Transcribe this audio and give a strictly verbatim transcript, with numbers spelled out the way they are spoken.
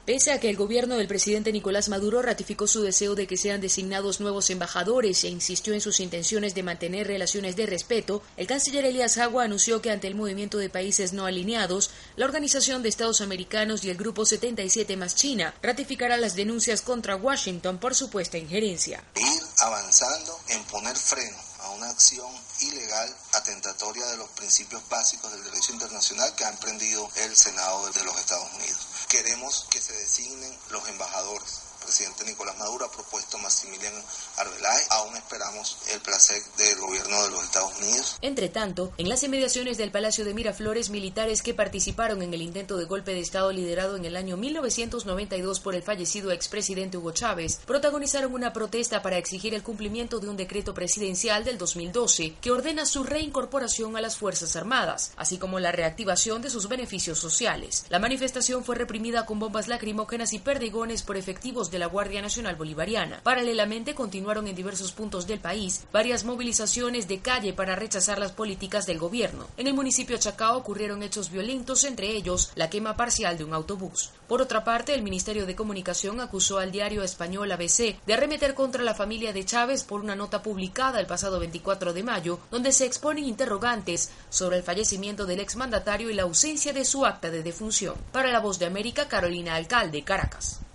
Pese a que el gobierno del presidente Nicolás Maduro ratificó su deseo de que sean designados nuevos embajadores e insistió en sus intenciones de mantener relaciones de respeto, el canciller Elías Agua anunció que ante el movimiento de países no alineados, la Organización de Estados Americanos y el Grupo setenta y siete más China ratificará las denuncias contra Washington por supuesta injerencia. Ir avanzando en poner freno a una acción ilegal atentatoria de los principios básicos del derecho internacional que ha emprendido el Senado de los Estados Unidos. Queremos que se designen los embajadores. El presidente Nicolás Maduro ha propuesto Maximiliano Arbeláez. Aún esperamos el placer del gobierno de los Estados Unidos. Entre tanto, en las inmediaciones del Palacio de Miraflores, militares que participaron en el intento de golpe de Estado liderado en el año mil novecientos noventa y dos por el fallecido expresidente Hugo Chávez, protagonizaron una protesta para exigir el cumplimiento de un decreto presidencial del dos mil doce que ordena su reincorporación a las Fuerzas Armadas, así como la reactivación de sus beneficios sociales. La manifestación fue reprimida con bombas lacrimógenas y perdigones por efectivos de la Guardia Nacional Bolivariana. Paralelamente, continuaron en diversos puntos del país varias movilizaciones de calle para rechazar las políticas del gobierno. En el municipio de Chacao ocurrieron hechos violentos, entre ellos la quema parcial de un autobús. Por otra parte, el Ministerio de Comunicación acusó al diario español A B C de arremeter contra la familia de Chávez por una nota publicada el pasado veinticuatro de mayo, donde se exponen interrogantes sobre el fallecimiento del exmandatario y la ausencia de su acta de defunción. Para La Voz de América, Carolina Alcalde, Caracas.